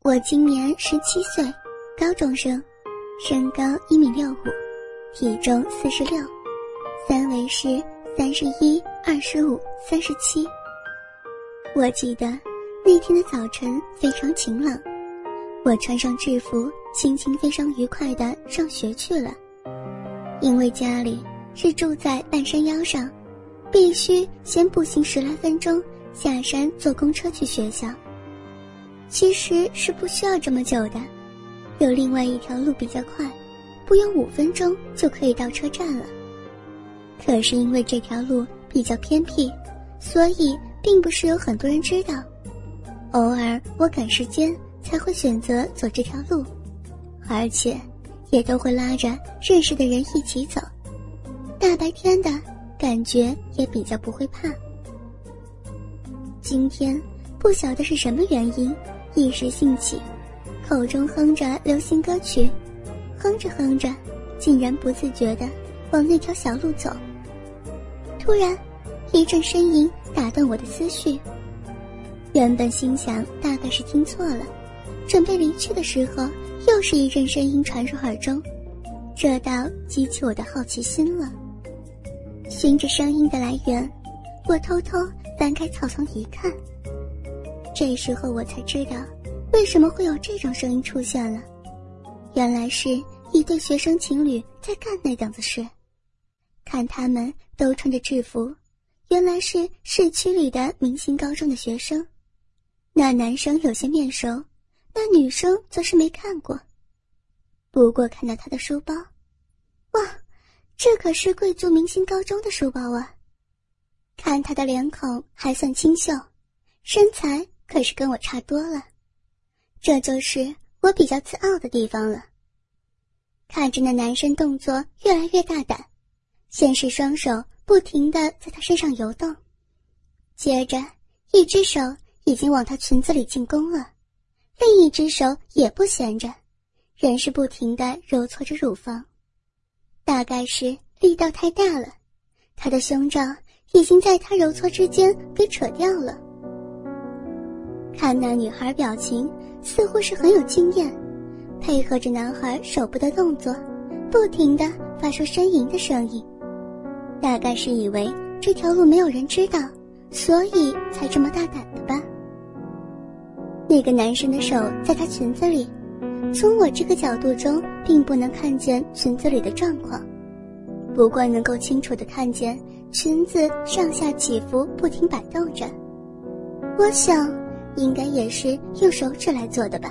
我今年17岁，高中生，身高1.65米，体重46，三围是31、25、37。我记得那天的早晨非常晴朗，我穿上制服，心情非常愉快地上学去了。因为家里是住在半山腰上，必须先步行10来分钟下山坐公车去学校。其实是不需要这么久的，有另外一条路比较快，不用5分钟就可以到车站了。可是因为这条路比较偏僻，所以并不是有很多人知道，偶尔我赶时间才会选择走这条路，而且也都会拉着认识的人一起走，大白天的感觉也比较不会怕。今天不晓得是什么原因，一时兴起，口中哼着流行歌曲，哼着哼着竟然不自觉地往那条小路走。突然一阵呻吟打断我的思绪，原本心想大概是听错了，准备离去的时候，又是一阵声音传入耳中，这倒激起我的好奇心了。循着声音的来源，我偷偷翻开草丛一看，这时候我才知道为什么会有这种声音出现了，原来是一对学生情侣在干那档子事。看他们都穿着制服，原来是市区里的明星高中的学生。那男生有些面熟，那女生则是没看过。不过看到他的书包，哇，这可是贵族明星高中的书包啊！看他的脸孔还算清秀，身材可是跟我差多了，这就是我比较自傲的地方了。看着那男生动作越来越大胆，先是双手不停地在他身上游动，接着一只手已经往他裙子里进攻了，另一只手也不闲着，仍是不停地揉搓着乳房。大概是力道太大了，他的胸罩已经在他揉搓之间给扯掉了。看那女孩表情似乎是很有经验，配合着男孩手部的动作，不停地发出呻吟的声音。大概是以为这条路没有人知道，所以才这么大胆的吧。那个男生的手在她裙子里，从我这个角度中并不能看见裙子里的状况，不过能够清楚地看见裙子上下起伏不停摆动着。我想应该也是用手指来做的吧。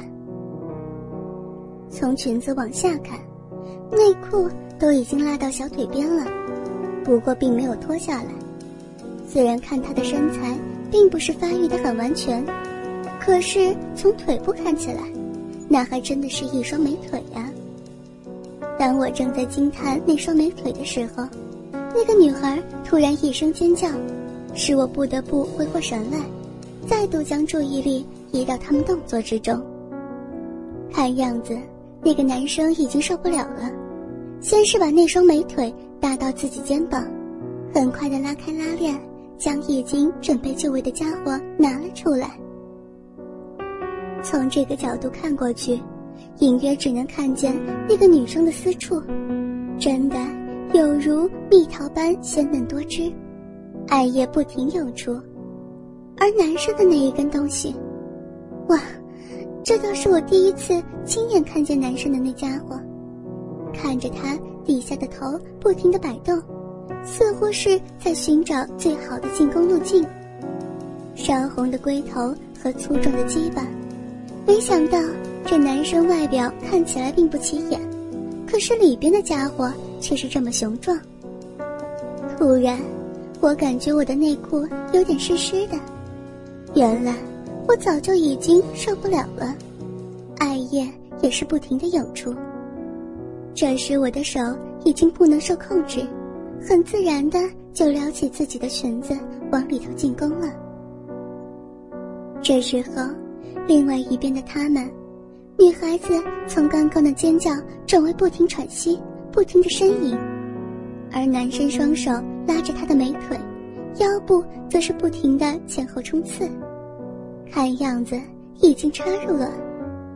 从裙子往下看，内裤都已经拉到小腿边了，不过并没有脱下来。虽然看她的身材并不是发育得很完全，可是从腿部看起来，那还真的是一双美腿呀。当我正在惊叹那双美腿的时候，那个女孩突然一声尖叫，使我不得不回过神来，再度将注意力移到他们动作之中。看样子那个男生已经受不了了，先是把那双美腿搭到自己肩膀，很快地拉开拉链，将已经准备就位的家伙拿了出来。从这个角度看过去，隐约只能看见那个女生的私处，真的有如蜜桃般鲜嫩多汁，艾叶不停涌出。而男生的那一根东西，哇，这倒是我第一次亲眼看见男生的那家伙。看着他底下的头不停地摆动，似乎是在寻找最好的进攻路径。烧红的龟头和粗壮的鸡巴，没想到这男生外表看起来并不起眼，可是里边的家伙却是这么雄壮。突然我感觉我的内裤有点湿湿的，原来我早就已经受不了了，艾叶也是不停地涌出。这时我的手已经不能受控制，很自然的就撩起自己的裙子往里头进攻了。这时候另外一边的他们，女孩子从刚刚的尖叫转为不停喘息，不停的呻吟，而男生双手拉着她的美腿，腰部则是不停的前后冲刺，看样子已经插入了。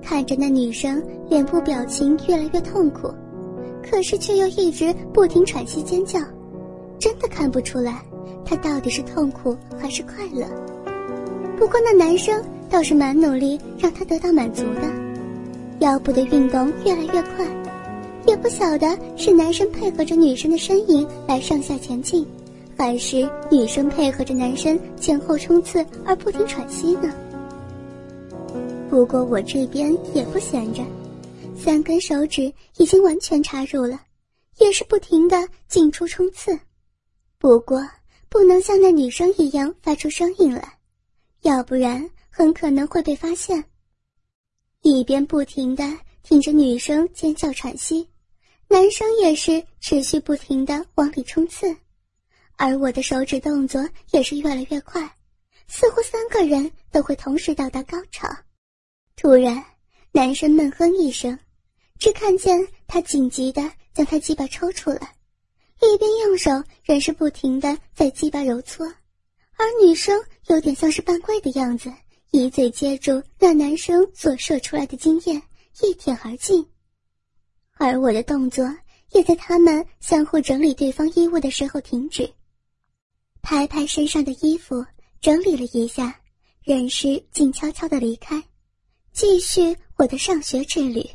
看着那女生脸部表情越来越痛苦，可是却又一直不停喘息尖叫，真的看不出来她到底是痛苦还是快乐。不过那男生倒是蛮努力让她得到满足的，腰部的运动越来越快，也不晓得是男生配合着女生的身影来上下前进，还是女生配合着男生前后冲刺而不停喘息呢。不过我这边也不闲着，3根手指已经完全插入了，也是不停地进出冲刺。不过不能像那女生一样发出声音来，要不然很可能会被发现。一边不停地听着女生尖叫喘息，男生也是持续不停地往里冲刺，而我的手指动作也是越来越快，似乎3个人都会同时到达高潮。突然男生闷哼一声，只看见他紧急地将他鸡巴抽出来，一边用手仍是不停地在鸡巴揉搓，而女生有点像是半跪的样子，一嘴接住那男生所射出来的精液，一舔而尽。而我的动作也在他们相互整理对方衣物的时候停止，拍拍身上的衣服整理了一下，仍是静悄悄地离开，继续我的上学之旅。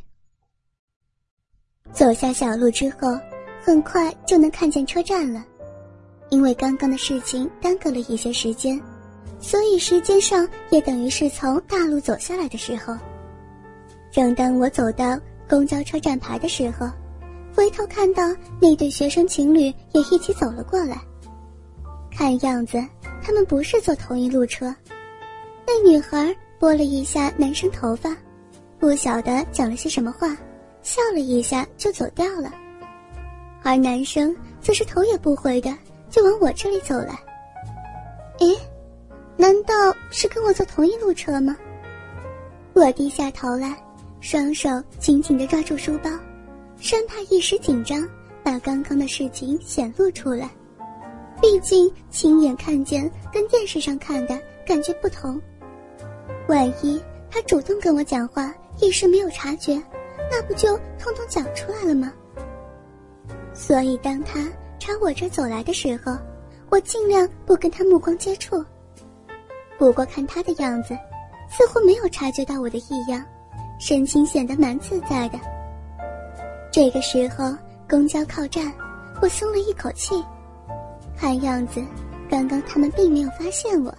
走下小路之后，很快就能看见车站了。因为刚刚的事情耽搁了一些时间，所以时间上也等于是从大路走下来的时候。正当我走到公交车站牌的时候，回头看到那对学生情侣也一起走了过来。看样子他们不是坐同一路车。那女孩拨了一下男生头发，不晓得讲了些什么话，笑了一下就走掉了。而男生则是头也不回的就往我这里走来。诶，难道是跟我坐同一路车吗？我低下头来，双手紧紧地抓住书包，生怕一时紧张把刚刚的事情显露出来。毕竟亲眼看见跟电视上看的感觉不同，万一他主动跟我讲话一时没有察觉，那不就通通讲出来了吗？所以当他朝我这走来的时候，我尽量不跟他目光接触。不过看他的样子，似乎没有察觉到我的异样，神情显得蛮自在的。这个时候公交靠站，我松了一口气，看样子刚刚他们并没有发现我。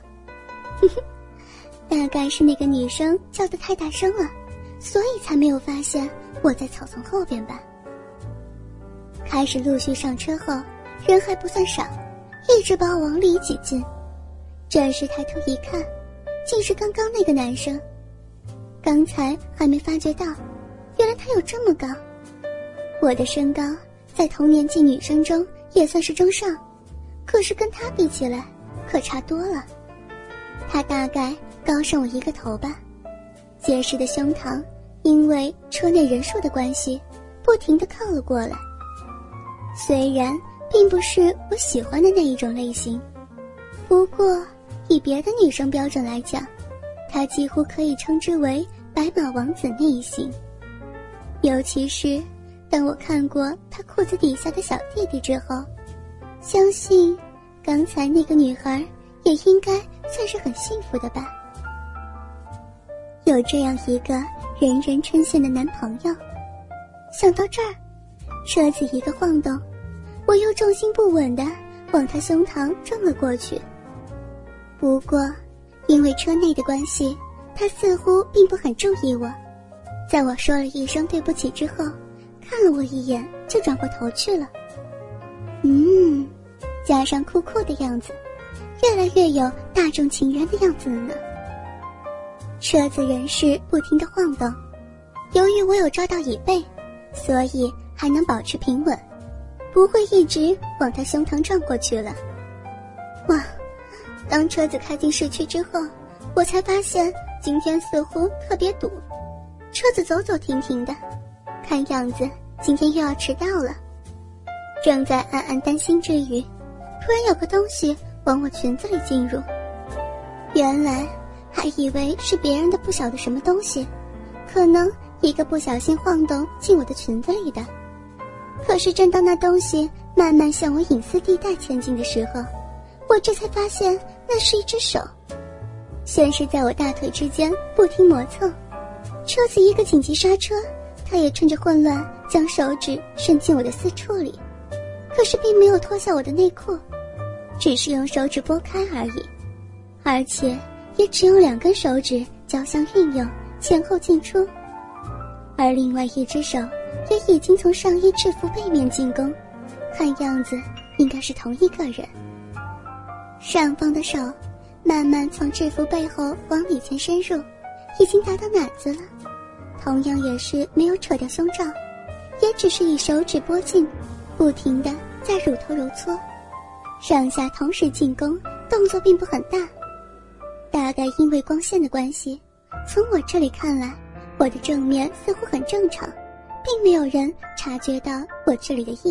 大概是那个女生叫得太大声了，所以才没有发现我在草丛后边吧。开始陆续上车后，人还不算少，一直把我往里挤进。这时抬头一看，竟是刚刚那个男生。刚才还没发觉到，原来他有这么高。我的身高在同年纪女生中也算是中上，可是跟他比起来可差多了。他大概高上我1个头吧，结实的胸膛因为车内人数的关系不停地靠了过来。虽然并不是我喜欢的那一种类型，不过以别的女生标准来讲，他几乎可以称之为白马王子那一型。尤其是当我看过他裤子底下的小弟弟之后，相信刚才那个女孩也应该算是很幸福的吧。有这样一个人人称羡的男朋友。想到这儿，车子一个晃动，我又重心不稳地往他胸膛撞了过去。不过因为车内的关系，他似乎并不很注意我，在我说了一声对不起之后，看了我一眼就转过头去了。加上酷酷的样子，越来越有大众情人的样子了呢。车子仍是不停地晃动，由于我有抓到椅背，所以还能保持平稳，不会一直往他胸膛撞过去了。哇，当车子开进市区之后，我才发现今天似乎特别堵，车子走走停停的，看样子今天又要迟到了。正在暗暗担心之余，突然有个东西往我裙子里进入，原来还以为是别人的不晓得什么东西， 可能一个不小心晃动进我的裙子里的。可是正当那东西慢慢向我隐私地带前进的时候，我这才发现那是一只手，先是在我大腿之间不停磨蹭，车子一个紧急刹车，他也趁着混乱将手指伸进我的私处里，可是并没有脱下我的内裤，只是用手指拨开而已，而且也只用2根手指交相运用，前后进出，而另外一只手也已经从上衣制服背面进攻，看样子应该是同一个人。上方的手慢慢从制服背后往里前深入，已经达到奶子了，同样也是没有扯掉胸罩，也只是以手指拨进，不停地在乳头揉搓，上下同时进攻，动作并不很大。大概因为光线的关系，从我这里看来，我的正面似乎很正常，并没有人察觉到我这里的异